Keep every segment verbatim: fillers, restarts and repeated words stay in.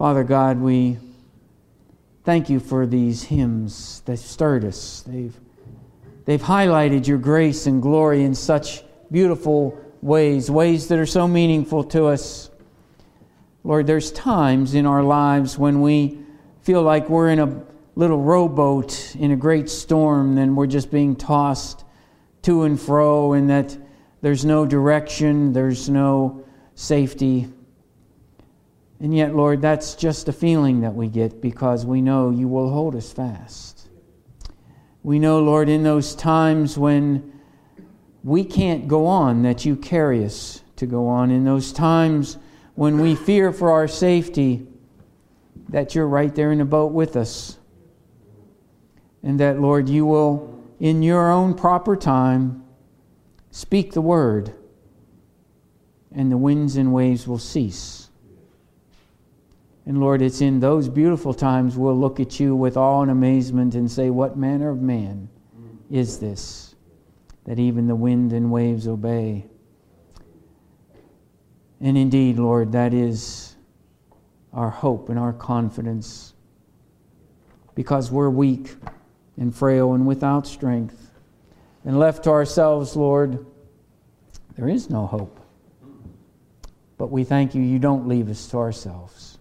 Father God, we thank you for these hymns that stirred us. They've, they've highlighted your grace and glory in such beautiful ways, ways that are so meaningful to us. Lord, there's times in our lives when we feel like we're in a little rowboat in a great storm, and we're just being tossed to and fro, and that there's no direction, there's no safety. And yet, Lord, that's just a feeling that we get because we know you will hold us fast. We know, Lord, in those times when we can't go on, that you carry us to go on. In those times when we fear for our safety, that you're right there in the boat with us. And that, Lord, you will, in your own proper time, speak the word, and the winds and waves will cease. And Lord, it's in those beautiful times we'll look at you with awe and amazement and say, what manner of man is this, that even the wind and waves obey? And indeed, Lord, that is our hope and our confidence, because we're weak and frail and without strength. And left to ourselves, Lord, there is no hope. But we thank you, you don't leave us to ourselves,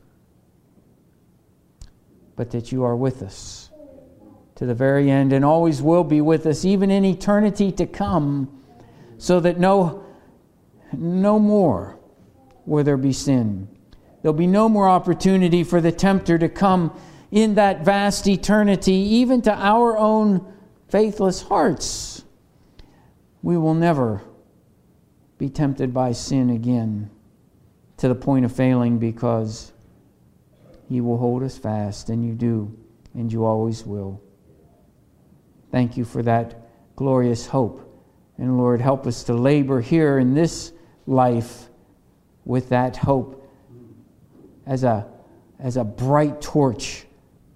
but that you are with us to the very end and always will be with us, even in eternity to come, so that no, no more will there be sin. There'll be no more opportunity for the tempter to come in that vast eternity, even to our own faithless hearts. We will never be tempted by sin again to the point of failing, because He will hold us fast, and you do, and you always will. Thank you for that glorious hope. And Lord, help us to labor here in this life with that hope as a, as a bright torch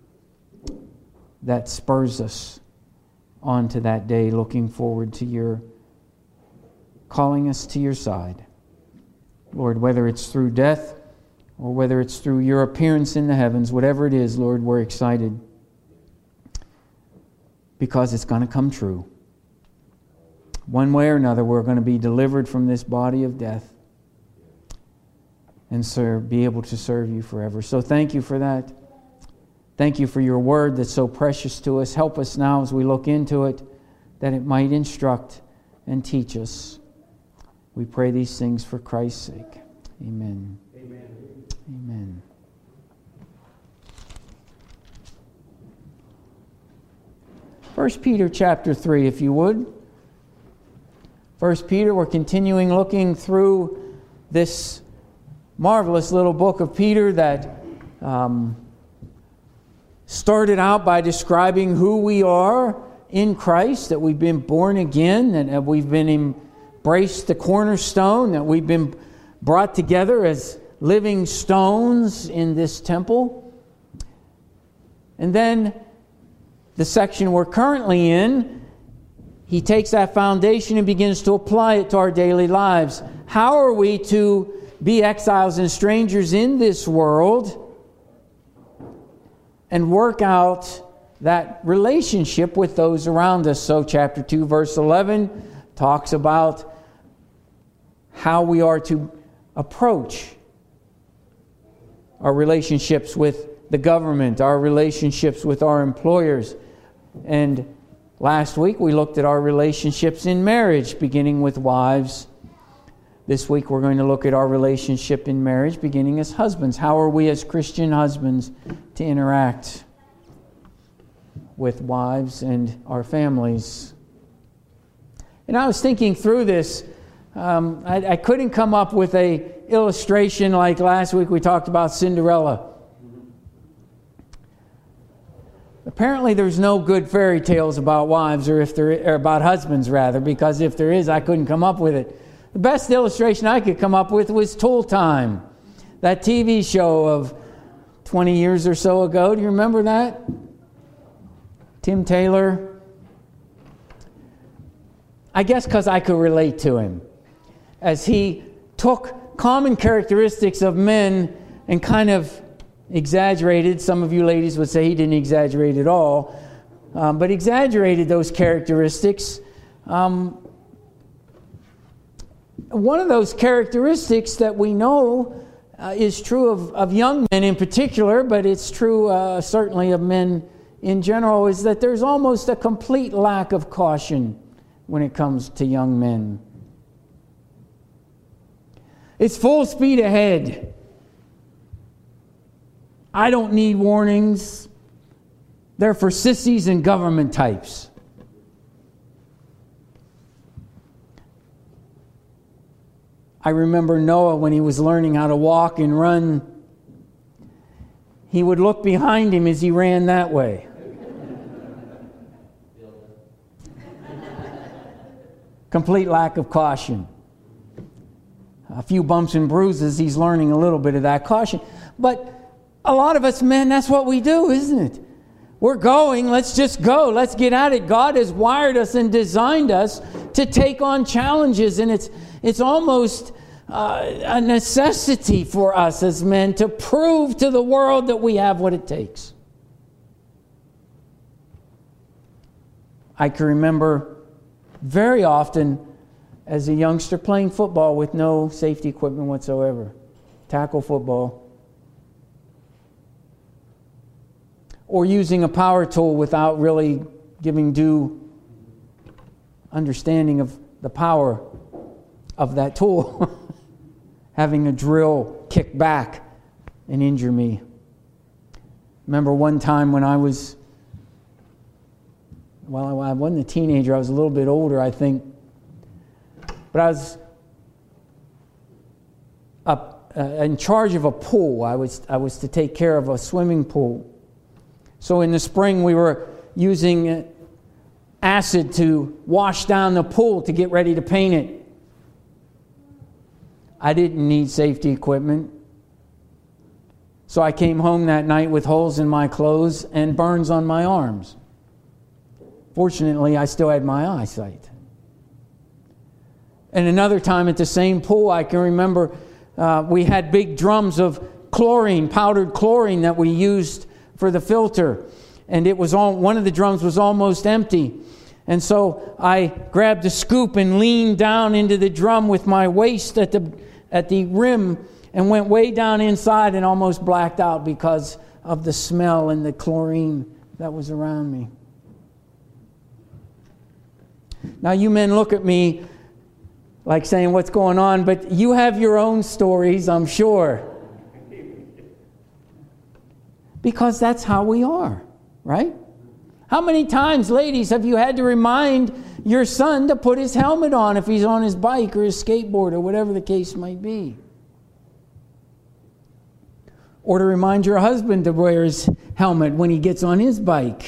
that spurs us on to that day, looking forward to your calling us to your side. Lord, whether it's through death or whether it's through your appearance in the heavens, whatever it is, Lord, we're excited because it's going to come true. One way or another, we're going to be delivered from this body of death and serve, be able to serve you forever. So thank you for that. Thank you for your word that's so precious to us. Help us now as we look into it, that it might instruct and teach us. We pray these things for Christ's sake. Amen. Amen. Amen. First Peter chapter three, if you would. First Peter, we're continuing looking through this marvelous little book of Peter that um, started out by describing who we are in Christ, that we've been born again, and that we've been embraced the cornerstone, that we've been brought together as living stones in this temple. And then the section we're currently in, he takes that foundation and begins to apply it to our daily lives. How are we to be exiles and strangers in this world and work out that relationship with those around us? So chapter two, verse eleven talks about how we are to approach our relationships with the government, our relationships with our employers. And last week we looked at our relationships in marriage, beginning with wives. This week we're going to look at our relationship in marriage, beginning as husbands. How are we as Christian husbands to interact with wives and our families? And I was thinking through this. Um, I, I couldn't come up with a illustration like last week we talked about Cinderella. Apparently there's no good fairy tales about wives, or if there or about husbands rather, because if there is, I couldn't come up with it. The best illustration I could come up with was Tool Time, that T V show of twenty years or so ago. Do you remember that? Tim Taylor. I guess because I could relate to him, as he took common characteristics of men and kind of exaggerated. Some of you ladies would say he didn't exaggerate at all, um, but exaggerated those characteristics. Um, one of those characteristics that we know uh, is true of, of young men in particular, but it's true uh, certainly of men in general, is that there's almost a complete lack of caution when it comes to young men. It's full speed ahead. I don't need warnings. They're for sissies and government types. I remember Noah when he was learning how to walk and run. He would look behind him as he ran that way. Complete lack of caution. A few bumps and bruises, he's learning a little bit of that caution. But a lot of us men, that's what we do, isn't it? We're going, let's just go, let's get at it. God has wired us and designed us to take on challenges, and it's it's almost uh, a necessity for us as men to prove to the world that we have what it takes. I can remember very often as a youngster playing football with no safety equipment whatsoever. Tackle football. Or using a power tool without really giving due understanding of the power of that tool. Having a drill kick back and injure me. Remember one time when I was, well, I wasn't a teenager, I was a little bit older, I think. But I was up, uh, in charge of a pool. I was I was to take care of a swimming pool. So in the spring we were using acid to wash down the pool to get ready to paint it. I didn't need safety equipment. So I came home that night with holes in my clothes and burns on my arms. Fortunately, I still had my eyesight. And another time at the same pool, I can remember uh, we had big drums of chlorine, powdered chlorine that we used for the filter. And it was all, one of the drums was almost empty. And so I grabbed a scoop and leaned down into the drum with my waist at the at the rim and went way down inside and almost blacked out because of the smell and the chlorine that was around me. Now you men look at me like saying, what's going on? But you have your own stories, I'm sure. Because that's how we are, right? How many times, ladies, have you had to remind your son to put his helmet on if he's on his bike or his skateboard or whatever the case might be? Or to remind your husband to wear his helmet when he gets on his bike?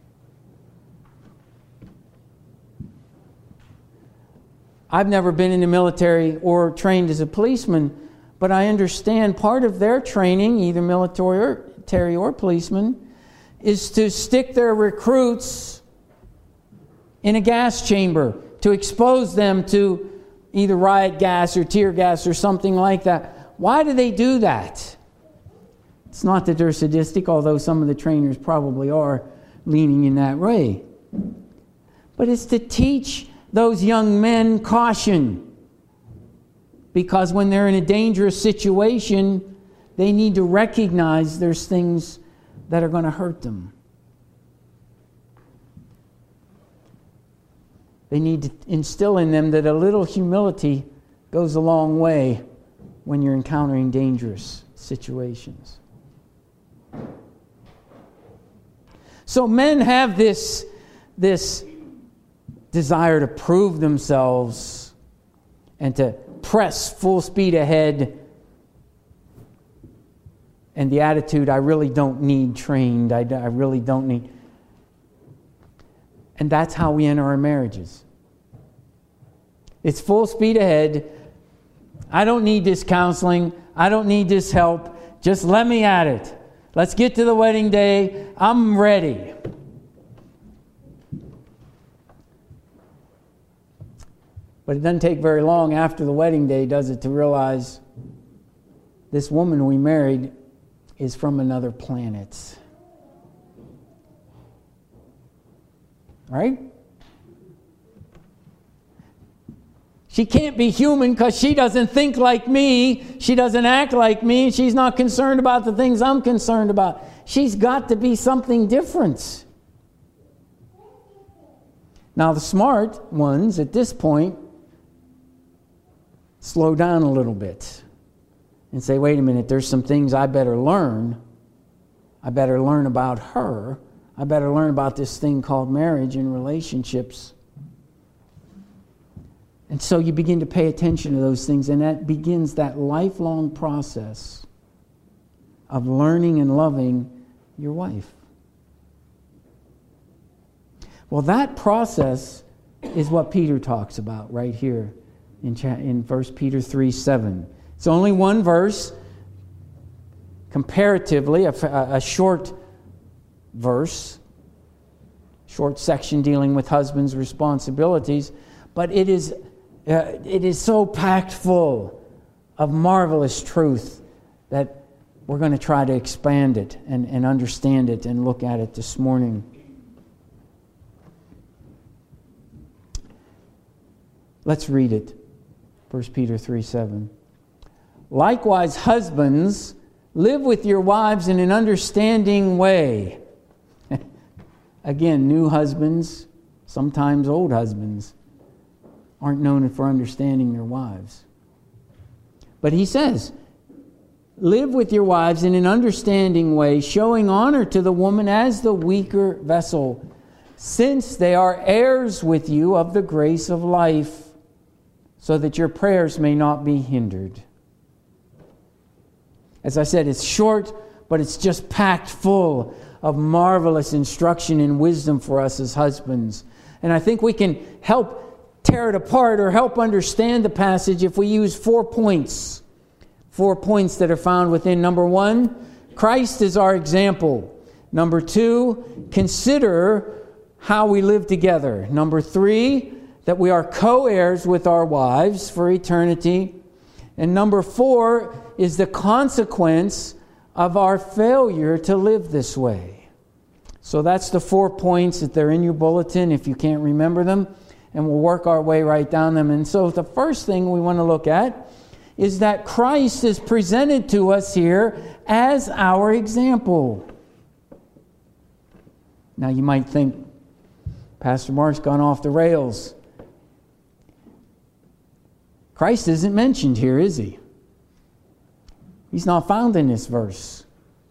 I've never been in the military or trained as a policeman, but I understand part of their training, either military or, military or policeman, is to stick their recruits in a gas chamber to expose them to either riot gas or tear gas or something like that. Why do they do that? It's not that they're sadistic, although some of the trainers probably are leaning in that way. But it's to teach those young men caution. Because when they're in a dangerous situation, they need to recognize there's things that are going to hurt them. They need to instill in them that a little humility goes a long way when you're encountering dangerous situations. So men have this, this desire to prove themselves and to press full speed ahead. And the attitude, I really don't need trained. I, I really don't need. And that's how we enter our marriages. It's full speed ahead. I don't need this counseling. I don't need this help. Just let me at it. Let's get to the wedding day. I'm ready. But it doesn't take very long after the wedding day, does it, to realize this woman we married is from another planet. Right? She can't be human because she doesn't think like me. She doesn't act like me. She's not concerned about the things I'm concerned about. She's got to be something different. Now, the smart ones at this point slow down a little bit and say, wait a minute, there's some things I better learn. I better learn about her. I better learn about this thing called marriage and relationships. And so you begin to pay attention to those things, and that begins that lifelong process of learning and loving your wife. Well, that process is what Peter talks about right here in, in First Peter three seven. It's only one verse, comparatively, a, a short verse, short section dealing with husbands' responsibilities, but it is uh, it is so packed full of marvelous truth that we're going to try to expand it and, and understand it and look at it this morning. Let's read it. First Peter three seven. Likewise, husbands, live with your wives in an understanding way. Again, new husbands, sometimes old husbands, aren't known for understanding their wives. But he says, live with your wives in an understanding way, showing honor to the woman as the weaker vessel, since they are heirs with you of the grace of life, so that your prayers may not be hindered. As I said, it's short, but it's just packed full of marvelous instruction and wisdom for us as husbands. And I think we can help tear it apart or help understand the passage if we use four points. Four points that are found within. Number one, Christ is our example. Number two, consider how we live together. Number three, that we are co-heirs with our wives for eternity. And number four is the consequence of our failure to live this way. So that's the four points that they're in your bulletin if you can't remember them. And we'll work our way right down them. And so the first thing we want to look at is that Christ is presented to us here as our example. Now you might think, Pastor Mark's gone off the rails. Christ isn't mentioned here, is he? He's not found in this verse.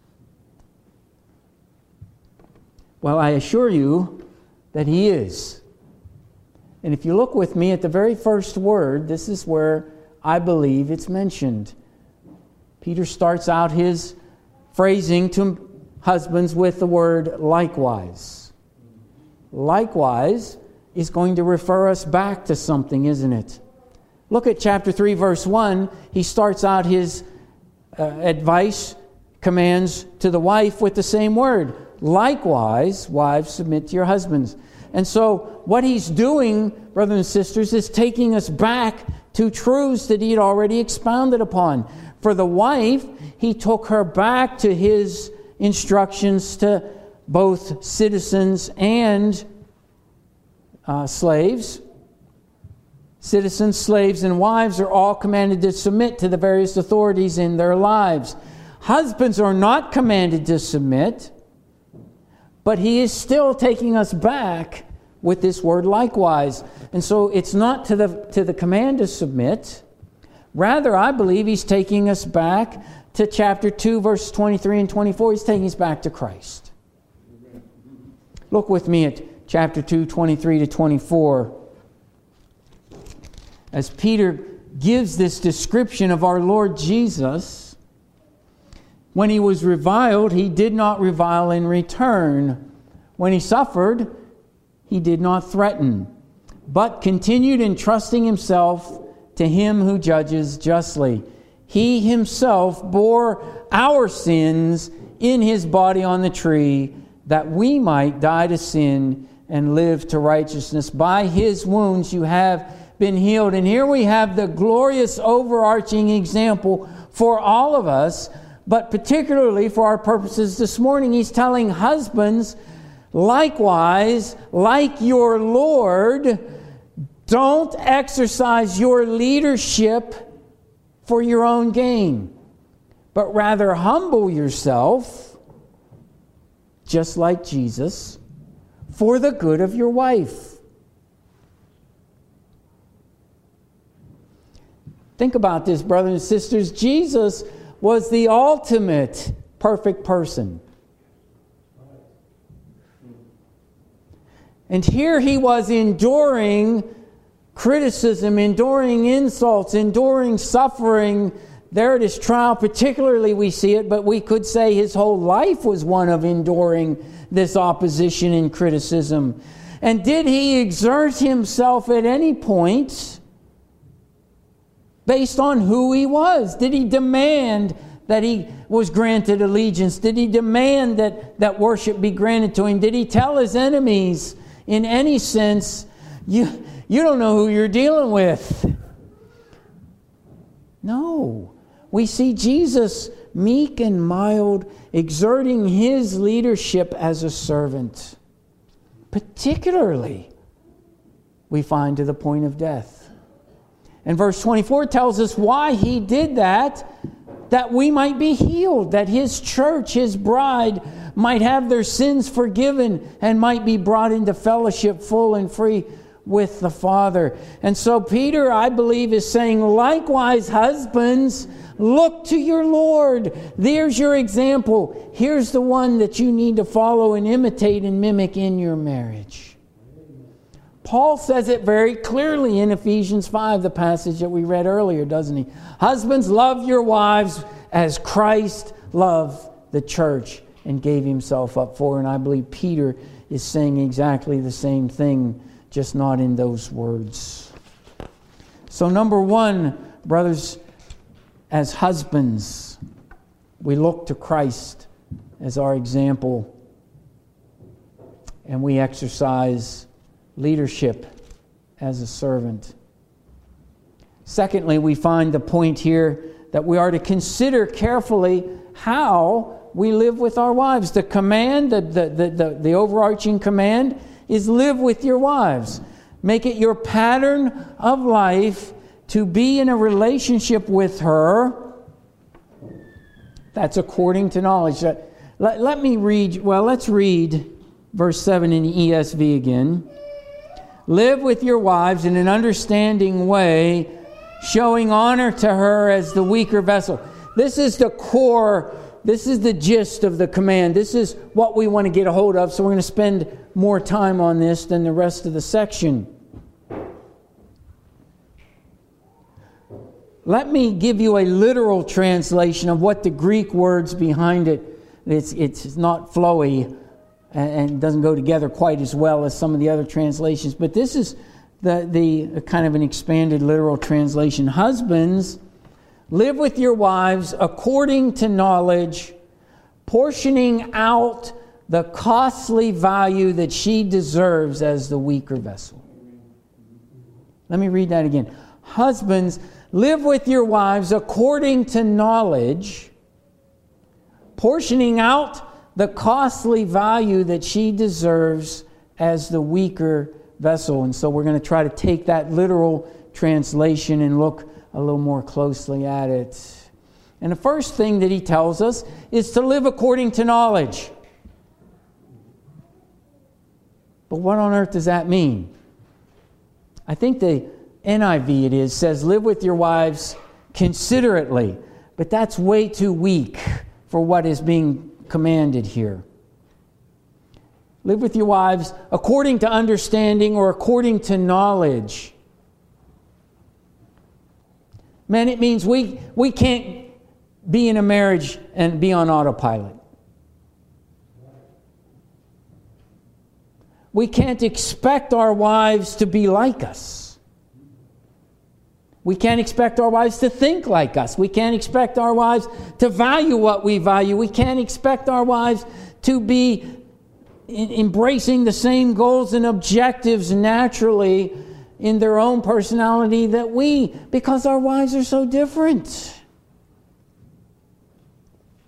Well, I assure you that he is. And if you look with me at the very first word, this is where I believe it's mentioned. Peter starts out his phrasing to husbands with the word likewise. Likewise is going to refer us back to something, isn't it? Look at chapter three, verse one. He starts out his uh, advice, commands to the wife with the same word. Likewise, wives, submit to your husbands. And so what he's doing, brothers and sisters, is taking us back to truths that he had already expounded upon. For the wife, he took her back to his instructions to both citizens and uh, slaves. Citizens, slaves, and wives are all commanded to submit to the various authorities in their lives. Husbands are not commanded to submit, but he is still taking us back with this word likewise. And so it's not to the, to the command to submit. Rather, I believe he's taking us back to chapter two, verses twenty-three and twenty-four. He's taking us back to Christ. Look with me at chapter two, twenty-three to twenty-four. As Peter gives this description of our Lord Jesus, when he was reviled, he did not revile in return. When he suffered, he did not threaten, but continued entrusting himself to him who judges justly. He himself bore our sins in his body on the tree, that we might die to sin and live to righteousness. By his wounds you have been healed. And here we have the glorious overarching example for all of us. But particularly for our purposes this morning, he's telling husbands, likewise, like your Lord, don't exercise your leadership for your own gain, but rather humble yourself, just like Jesus, for the good of your wife. Think about this, brothers and sisters. Jesus was the ultimate perfect person. And here he was enduring criticism, enduring insults, enduring suffering. There it is, trial. Particularly we see it, but we could say his whole life was one of enduring this opposition and criticism. And did he exert himself at any point based on who he was? Did he demand that he was granted allegiance? Did he demand that, that worship be granted to him? Did he tell his enemies in any sense, you, you don't know who you're dealing with? No. We see Jesus meek and mild, exerting his leadership as a servant. Particularly, we find to the point of death. And verse twenty-four tells us why he did that, that we might be healed, that his church, his bride, might have their sins forgiven and might be brought into fellowship full and free with the Father. And so Peter, I believe, is saying, likewise, husbands, look to your Lord. There's your example. Here's the one that you need to follow and imitate and mimic in your marriage. Paul says it very clearly in Ephesians five, the passage that we read earlier, doesn't he? Husbands, love your wives as Christ loved the church and gave himself up for her. And I believe Peter is saying exactly the same thing, just not in those words. So number one, brothers, as husbands, we look to Christ as our example, and we exercise leadership as a servant. Secondly, we find the point here that we are to consider carefully how we live with our wives. The command, the, the, the, the, the overarching command is live with your wives. Make it your pattern of life to be in a relationship with her. That's according to knowledge. Let, let me read, well, let's read verse seven in the E S V again. Live with your wives in an understanding way, showing honor to her as the weaker vessel. This is the core, this is the gist of the command. This is what we want to get a hold of, so we're going to spend more time on this than the rest of the section. Let me give you a literal translation of what the Greek words behind it. It's, it's not flowy and doesn't go together quite as well as some of the other translations. But this is the, the kind of an expanded literal translation. Husbands, live with your wives according to knowledge, portioning out the costly value that she deserves as the weaker vessel. Let me read that again. Husbands, live with your wives according to knowledge, portioning out the costly value that she deserves as the weaker vessel. And so we're going to try to take that literal translation and look a little more closely at it. And the first thing that he tells us is to live according to knowledge. But what on earth does that mean? I think the N I V it is says live with your wives considerately, but that's way too weak for what is being commanded here. Live with your wives according to understanding or according to knowledge. Man, it means we, we can't be in a marriage and be on autopilot. We can't expect our wives to be like us. We can't expect our wives to think like us. We can't expect our wives to value what we value. We can't expect our wives to be embracing the same goals and objectives naturally in their own personality that we, because our wives are so different.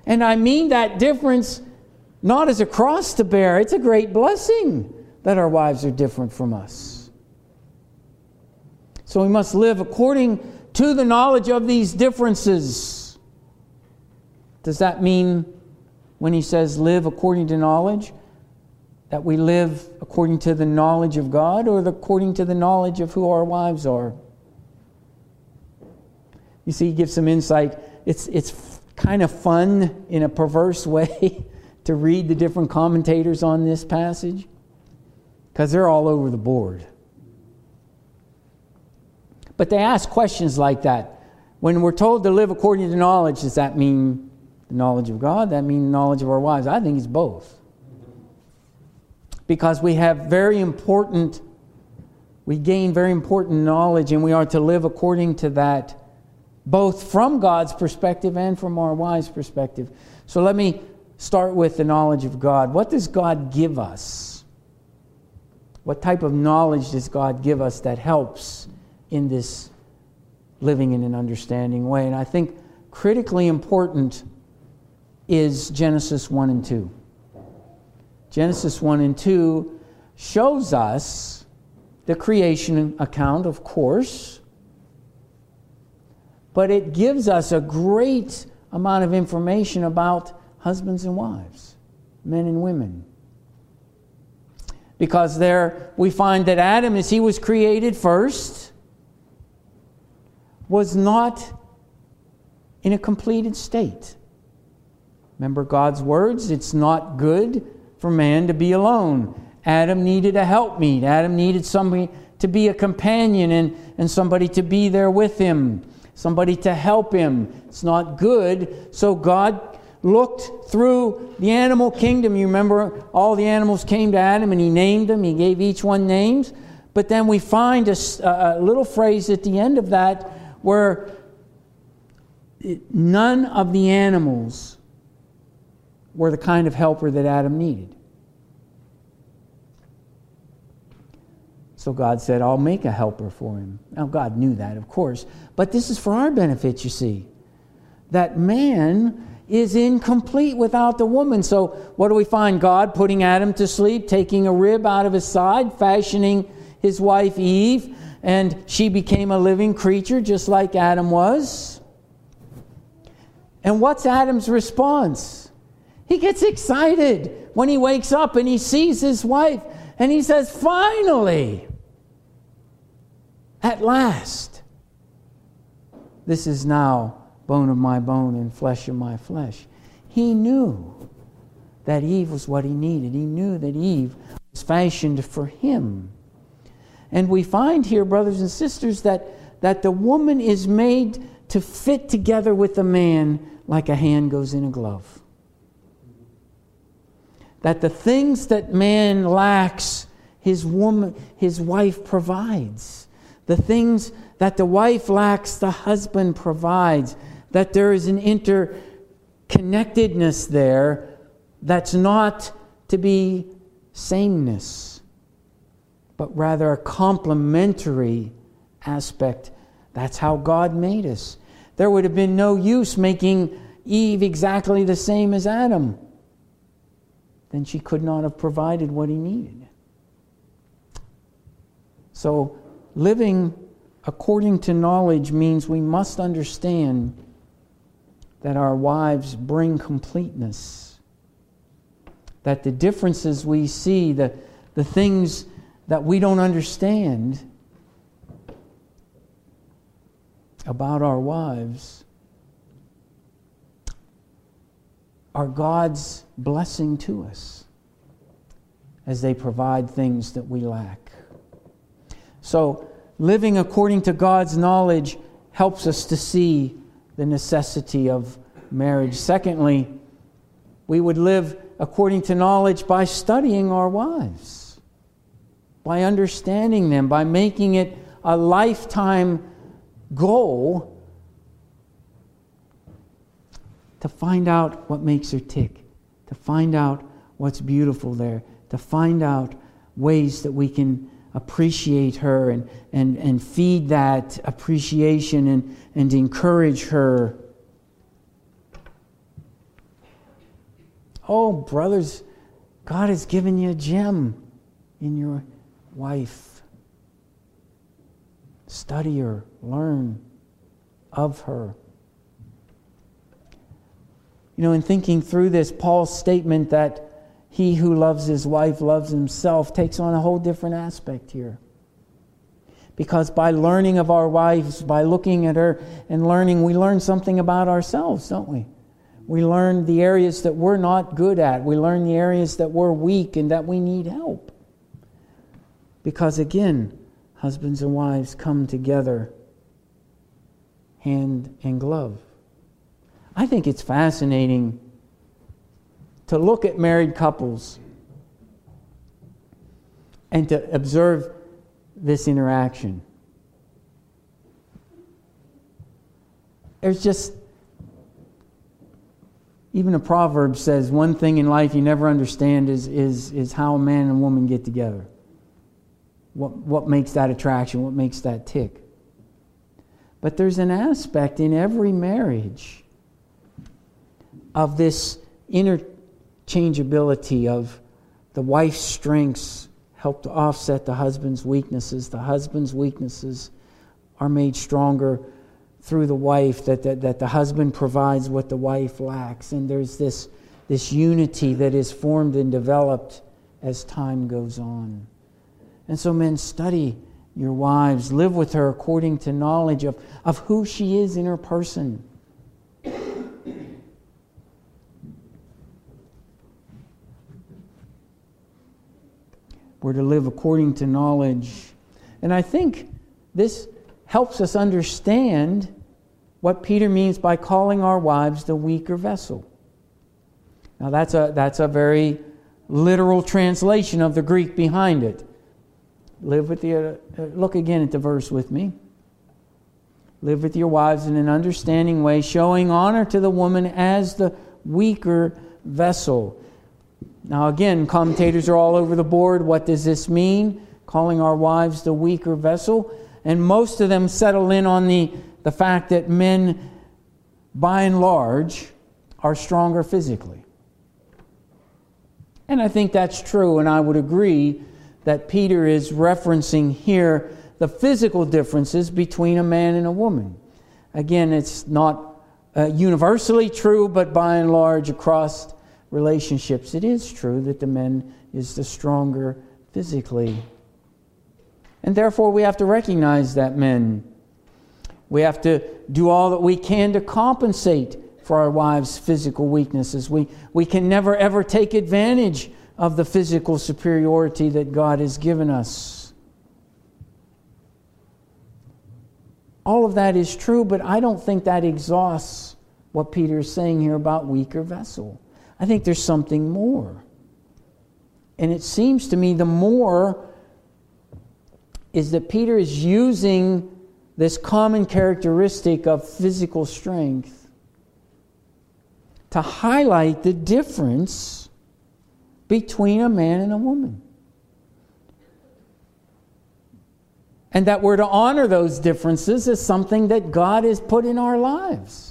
And I mean that difference not as a cross to bear. It's a great blessing that our wives are different from us. So we must live according to the knowledge of these differences. Does that mean, when he says live according to knowledge, that we live according to the knowledge of God or according to the knowledge of who our wives are? You see, he gives some insight. It's, it's kind of fun in a perverse way to read the different commentators on this passage, because they're all over the board. But they ask questions like that. When we're told to live according to knowledge, does that mean the knowledge of God? Does that mean the knowledge of our wives? I think it's both. Because we have very important, we gain very important knowledge, and we are to live according to that, both from God's perspective and from our wives' perspective. So let me start with the knowledge of God. What does God give us? What type of knowledge does God give us that helps in this living in an understanding way? And I think critically important is Genesis one and two. Genesis one and two shows us the creation account, of course, but it gives us a great amount of information about husbands and wives, men and women. Because there we find that Adam, as he was created first, was not in a completed state. Remember God's words, it's not good for man to be alone. Adam needed a helpmeet. Adam needed somebody to be a companion and, and somebody to be there with him, somebody to help him. It's not good. So God looked through the animal kingdom. You remember all the animals came to Adam and he named them. He gave each one names. But then we find a, a little phrase at the end of that where none of the animals were the kind of helper that Adam needed. So God said, I'll make a helper for him. Now God knew that, of course. But this is for our benefit, you see. That man is incomplete without the woman. So what do we find? God putting Adam to sleep, taking a rib out of his side, fashioning his wife Eve, and she became a living creature just like Adam was. And what's Adam's response? He gets excited when he wakes up and he sees his wife and he says, finally, at last, this is now bone of my bone and flesh of my flesh. He knew that Eve was what he needed. He knew that Eve was fashioned for him. And we find here, brothers and sisters, that, that the woman is made to fit together with the man like a hand goes in a glove. That the things that man lacks, his woman, his wife provides. The things that the wife lacks, the husband provides. That there is an interconnectedness there that's not to be sameness, but rather a complementary aspect. That's how God made us. There would have been no use making Eve exactly the same as Adam. Then she could not have provided what he needed. So living according to knowledge means we must understand that our wives bring completeness. That the differences we see, the, the things that we don't understand about our wives are God's blessing to us as they provide things that we lack. So, living according to God's knowledge helps us to see the necessity of marriage. Secondly, we would live according to knowledge by studying our wives, by understanding them, by making it a lifetime goal to find out what makes her tick, to find out what's beautiful there, to find out ways that we can appreciate her and, and, and feed that appreciation and, and encourage her. Oh, brothers, God has given you a gem in your wife. Study her, learn of her. You know, in thinking through this, Paul's statement that he who loves his wife loves himself takes on a whole different aspect here. Because by learning of our wives, by looking at her and learning, we learn something about ourselves, don't we? We learn the areas that we're not good at. We learn the areas that we're weak and that we need help. Because again, husbands and wives come together hand in glove. I think it's fascinating to look at married couples and to observe this interaction. There's just, even a proverb says, one thing in life you never understand is, is, is how a man and a woman get together. What, what makes that attraction? What makes that tick? But there's an aspect in every marriage of this interchangeability of the wife's strengths help to offset the husband's weaknesses. The husband's weaknesses are made stronger through the wife, that, that, that the husband provides what the wife lacks. And there's this, this unity that is formed and developed as time goes on. And so men, study your wives. Live with her according to knowledge of, of who she is in her person. We're to live according to knowledge. And I think this helps us understand what Peter means by calling our wives the weaker vessel. Now that's a, that's a very literal translation of the Greek behind it. Live with the, uh, look again at the verse with me. Live with your wives in an understanding way, showing honor to the woman as the weaker vessel. Now again, commentators are all over the board. What does this mean? Calling our wives the weaker vessel. And most of them settle in on the, the fact that men, by and large, are stronger physically. And I think that's true, and I would agree that Peter is referencing here the physical differences between a man and a woman. Again, it's not uh, universally true, but by and large across relationships, it is true that the man is the stronger physically. And therefore we have to recognize that men. We have to do all that we can to compensate for our wives' physical weaknesses. We, we can never ever take advantage of the physical superiority that God has given us. All of that is true, but I don't think that exhausts what Peter is saying here about weaker vessel. I think there's something more. And it seems to me the more is that Peter is using this common characteristic of physical strength to highlight the difference between a man and a woman. And that we're to honor those differences as something that God has put in our lives.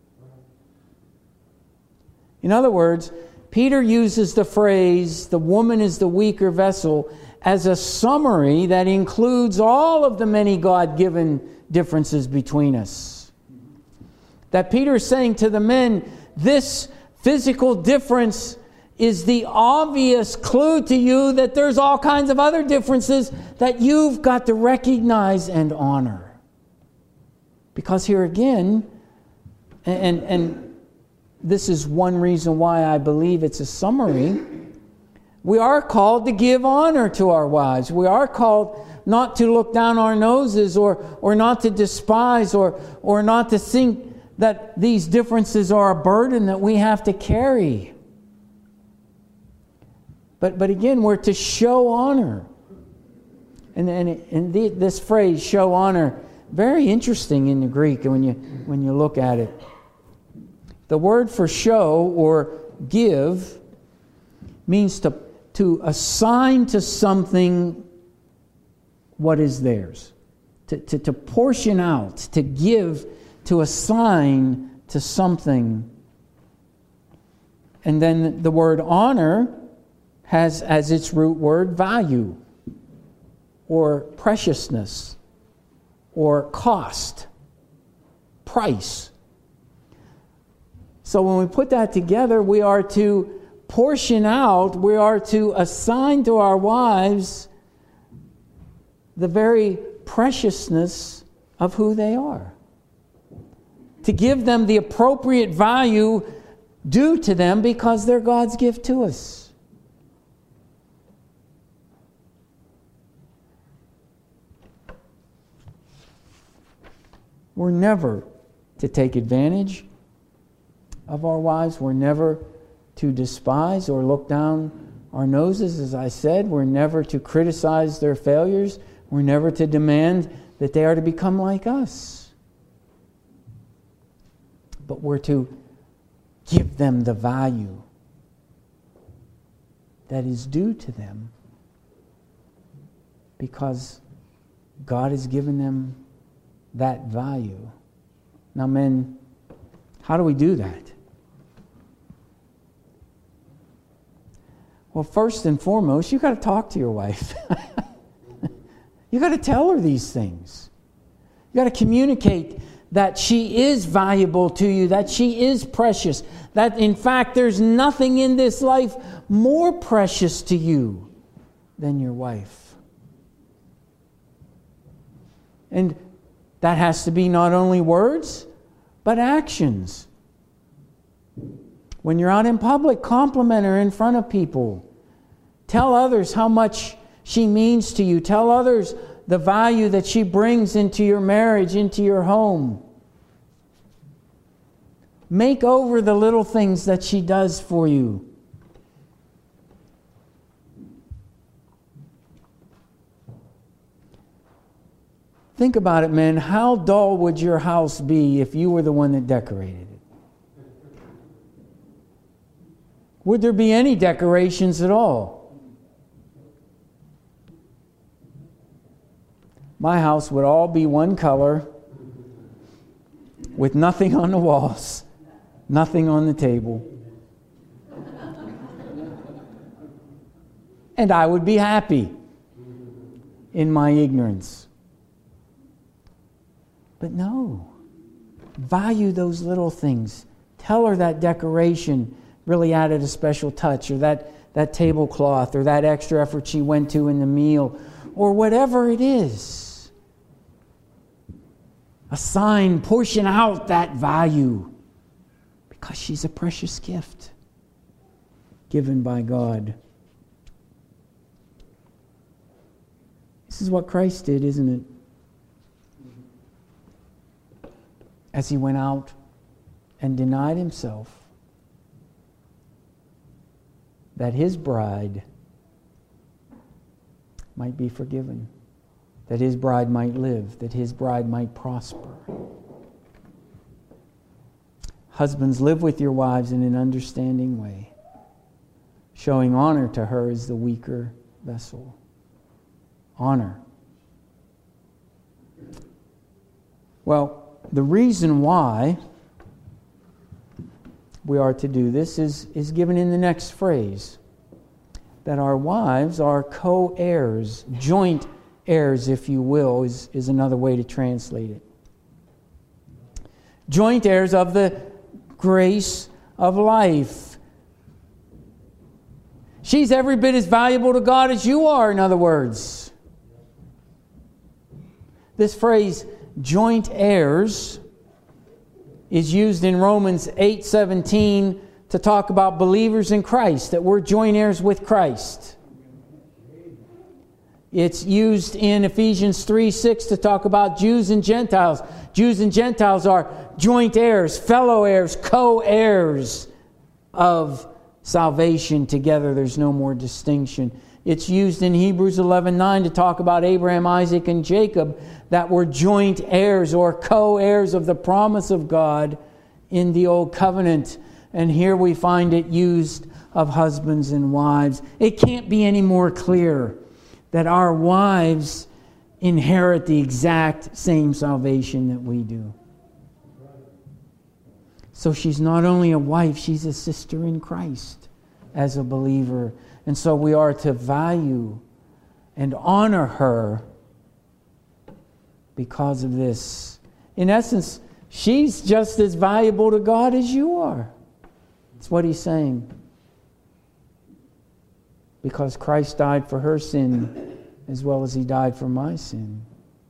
In other words, Peter uses the phrase, the woman is the weaker vessel, as a summary that includes all of the many God-given differences between us. That Peter is saying to the men, this physical difference is the obvious clue to you that there's all kinds of other differences that you've got to recognize and honor. Because here again, and, and this is one reason why I believe it's a summary, we are called to give honor to our wives. We are called not to look down our noses or, or not to despise or, or not to think that these differences are a burden that we have to carry. But, but again, we're to show honor. And, and, and the, this phrase, show honor, very interesting in the Greek when you, when you look at it. The word for show or give means to, to assign to something what is theirs. To, to, to portion out, to give, to assign to something. And then the word honor has as its root word value, or preciousness, or cost, price. So when we put that together, we are to portion out, we are to assign to our wives the very preciousness of who they are. To give them the appropriate value due to them because they're God's gift to us. We're never to take advantage of our wives. We're never to despise or look down our noses, as I said. We're never to criticize their failures. We're never to demand that they are to become like us. But we're to give them the value that is due to them because God has given them that value. Now, men, how do we do that? Well, first and foremost, you've got to talk to your wife. You've got to tell her these things. You've got to communicate that she is valuable to you, that she is precious, that in fact there's nothing in this life more precious to you than your wife. And that has to be not only words, but actions. When you're out in public, compliment her in front of people. Tell others how much she means to you. Tell others the value that she brings into your marriage, into your home. Make over the little things that she does for you. Think about it, men. How dull would your house be if you were the one that decorated it? Would there be any decorations at all? My house would all be one color with nothing on the walls, nothing on the table. And I would be happy in my ignorance. But no, value those little things. Tell her that decoration really added a special touch, or that, that tablecloth, or that extra effort she went to in the meal, or whatever it is. Assign, portion out that value, because she's a precious gift given by God. This is what Christ did, isn't it? As he went out and denied himself, that his bride might be forgiven, that his bride might live, that his bride might prosper. Husbands, live with your wives in an understanding way, showing honor to her as the weaker vessel. Honor. Well, the reason why we are to do this is, is given in the next phrase. That our wives are co-heirs, joint heirs, if you will, is, is another way to translate it. Joint heirs of the grace of life. She's every bit as valuable to God as you are, in other words. This phrase, joint heirs, is used in Romans eight seventeen to talk about believers in Christ, that we're joint heirs with Christ. It's used in Ephesians three six to talk about Jews and Gentiles. Jews and Gentiles are joint heirs, fellow heirs, co-heirs of salvation together. There's no more distinction. It's used in Hebrews eleven nine to talk about Abraham, Isaac, and Jacob, that were joint heirs or co-heirs of the promise of God in the Old Covenant. And here we find it used of husbands and wives. It can't be any more clear that our wives inherit the exact same salvation that we do. So she's not only a wife, she's a sister in Christ as a believer. And so we are to value and honor her because of this. In essence, she's just as valuable to God as you are. That's what he's saying. Because Christ died for her sin as well as he died for my sin.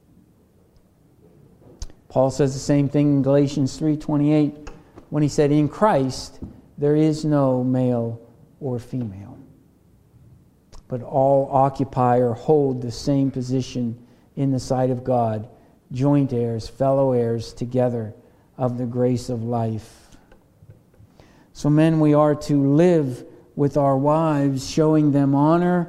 Paul says the same thing in Galatians three twenty-eight when he said, in Christ there is no male or female, but all occupy or hold the same position in the sight of God, joint heirs, fellow heirs together of the grace of life. So men, we are to live with our wives, showing them honor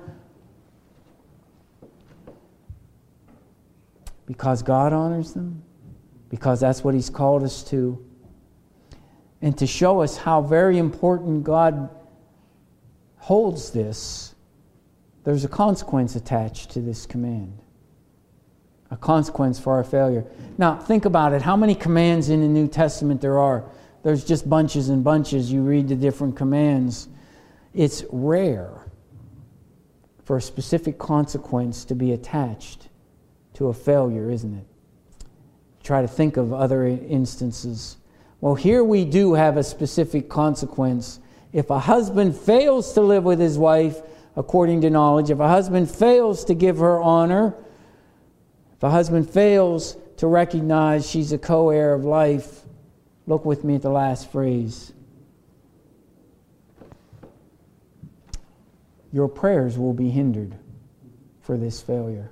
because God honors them, because that's what he's called us to, and to show us how very important God holds this. There's a consequence attached to this command. A consequence for our failure. Now, think about it. How many commands in the New Testament there are? There's just bunches and bunches. You read the different commands. It's rare for a specific consequence to be attached to a failure, isn't it? Try to think of other instances. Well, here we do have a specific consequence. If a husband fails to live with his wife according to knowledge, if a husband fails to give her honor, if a husband fails to recognize she's a co-heir of life, look with me at the last phrase. Your prayers will be hindered for this failure.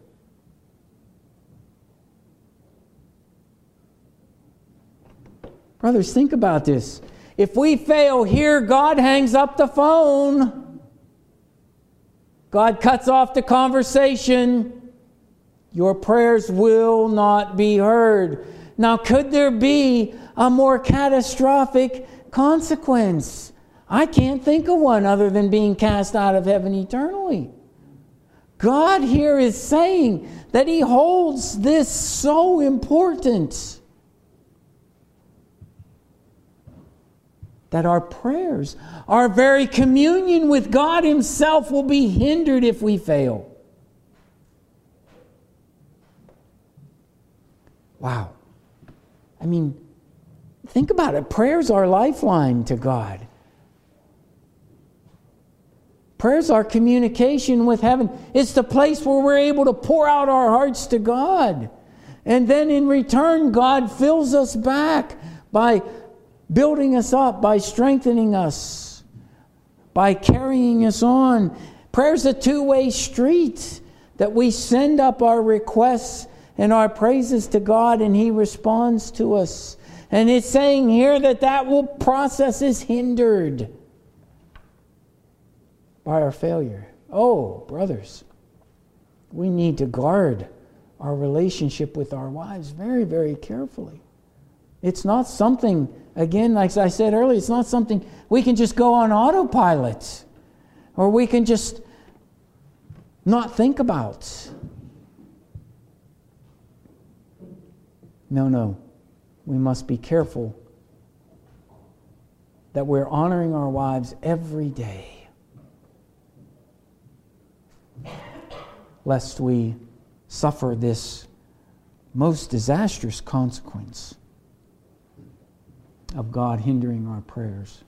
Brothers, think about this. If we fail here, God hangs up the phone. God cuts off the conversation. Your prayers will not be heard. Now, could there be a more catastrophic consequence? I can't think of one other than being cast out of heaven eternally. God here is saying that he holds this so important that our prayers, our very communion with God himself will be hindered if we fail. Wow. I mean, think about it. Prayer's our lifeline to God. Prayer's our communication with heaven. It's the place where we're able to pour out our hearts to God. And then in return, God fills us back by building us up, by strengthening us, by carrying us on. Prayer's a two-way street that we send up our requests and our praises to God, and he responds to us. And it's saying here that that will process is hindered by our failure. Oh, brothers, we need to guard our relationship with our wives very, very carefully. It's not something, again, like I said earlier, it's not something we can just go on autopilot or we can just not think about. No, no. We must be careful that we're honoring our wives every day, lest we suffer this most disastrous consequence of God hindering our prayers.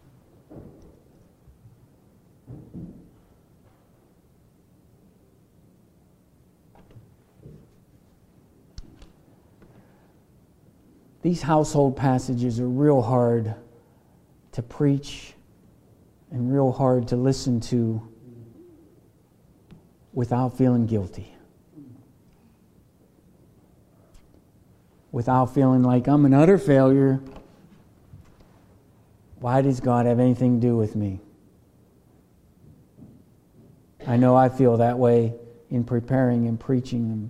These household passages are real hard to preach and real hard to listen to without feeling guilty. Without feeling like I'm an utter failure. Why does God have anything to do with me? I know I feel that way in preparing and preaching them.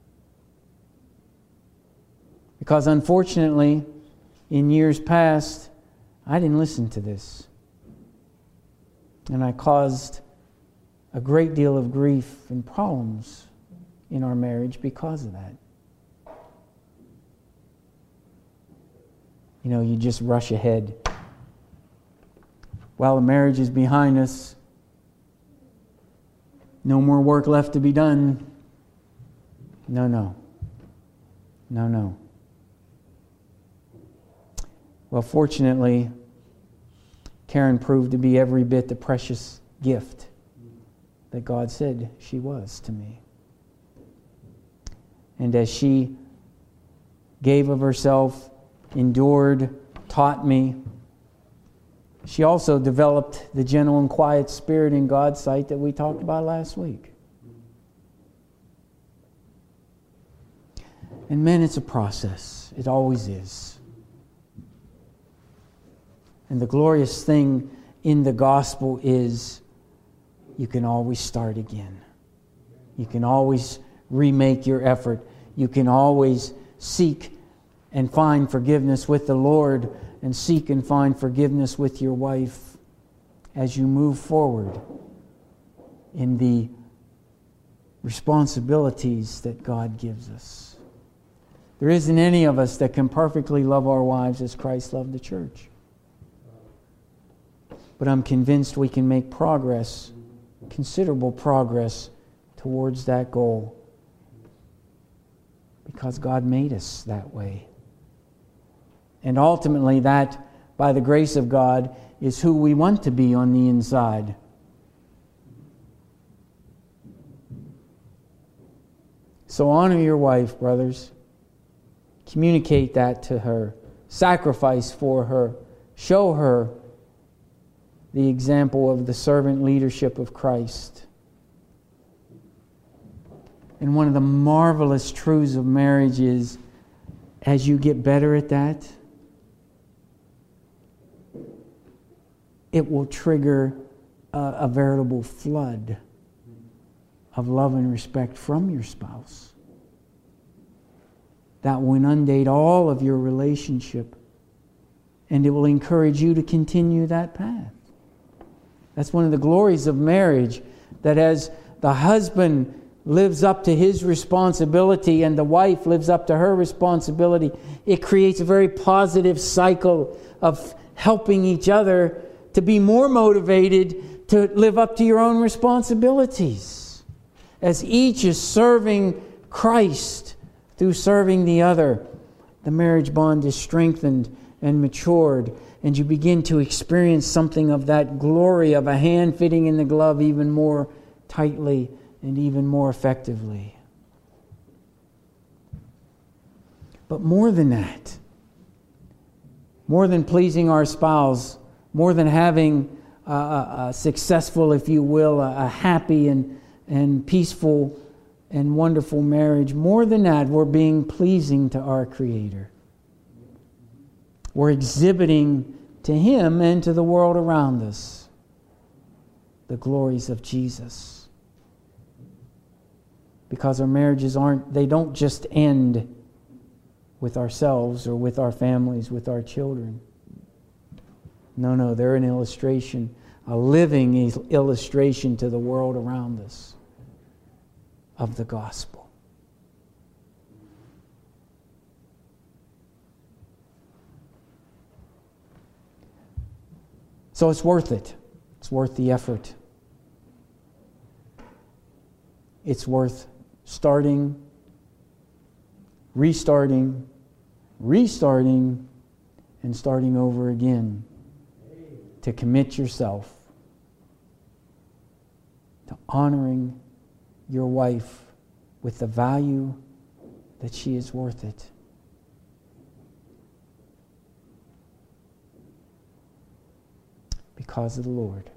Because unfortunately, in years past, I didn't listen to this. And I caused a great deal of grief and problems in our marriage because of that. You know, you just rush ahead well, the marriage is behind us. No more work left to be done. No, no. No, no. Well, fortunately, Karen proved to be every bit the precious gift that God said she was to me. And as she gave of herself, endured, taught me, she also developed the gentle and quiet spirit in God's sight that we talked about last week. And men, it's a process. It always is. And the glorious thing in the gospel is you can always start again. You can always remake your effort. You can always seek and find forgiveness with the Lord and seek and find forgiveness with your wife as you move forward in the responsibilities that God gives us. There isn't any of us that can perfectly love our wives as Christ loved the church. But I'm convinced we can make progress, considerable progress, towards that goal. Because God made us that way. And ultimately that, by the grace of God, is who we want to be on the inside. So honor your wife, brothers. Communicate that to her. Sacrifice for her. Show her the example of the servant leadership of Christ. And one of the marvelous truths of marriage is, as you get better at that, it will trigger a, a veritable flood of love and respect from your spouse that will inundate all of your relationship, and it will encourage you to continue that path. That's one of the glories of marriage, that as the husband lives up to his responsibility and the wife lives up to her responsibility, it creates a very positive cycle of helping each other to be more motivated to live up to your own responsibilities. As each is serving Christ through serving the other, the marriage bond is strengthened and matured, and you begin to experience something of that glory of a hand fitting in the glove even more tightly and even more effectively. But more than that, more than pleasing our spouse, more than having a, a, a successful, if you will, a, a happy and, and peaceful and wonderful marriage, more than that, we're being pleasing to our Creator. We're exhibiting to Him and to the world around us the glories of Jesus. Because our marriages aren't, they don't just end with ourselves or with our families, with our children. No, no, they're an illustration, a living illustration to the world around us of the gospel. So it's worth it. It's worth the effort. It's worth starting, restarting, restarting, and starting over again. To commit yourself to honoring your wife with the value that she is worth it. Because of the Lord.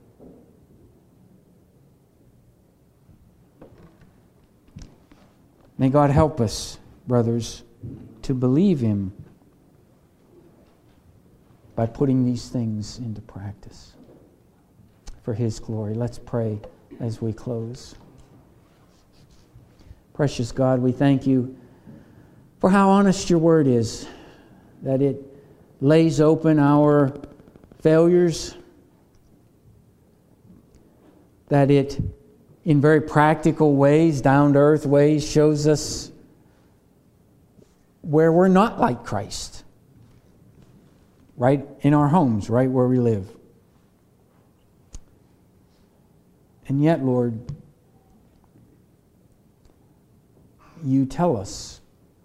May God help us, brothers, to believe Him by putting these things into practice for His glory. Let's pray as we close. Precious God, we thank You for how honest Your Word is, that it lays open our failures, that it, in very practical ways, down-to-earth ways, shows us where we're not like Christ. Right in our homes, right where we live. And yet, Lord, you tell us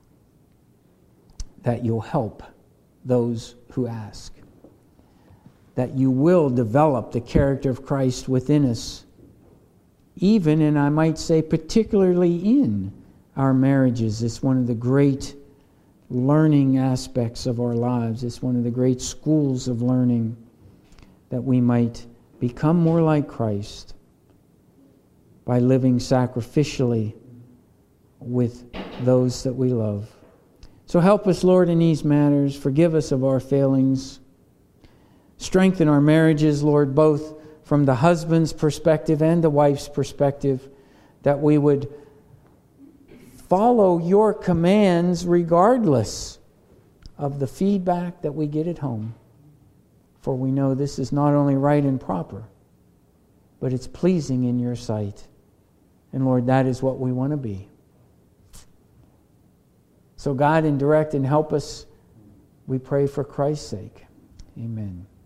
that you'll help those who ask, that you will develop the character of Christ within us, even, and I might say particularly in our marriages. It's one of the great learning aspects of our lives. It's one of the great schools of learning, that we might become more like Christ by living sacrificially with those that we love. So help us, Lord, in these matters. Forgive us of our failings. Strengthen our marriages, Lord, both from the husband's perspective and the wife's perspective, that we would follow your commands regardless of the feedback that we get at home. For we know this is not only right and proper, but it's pleasing in your sight. And Lord, that is what we want to be. So guide and direct and help us, we pray for Christ's sake. Amen.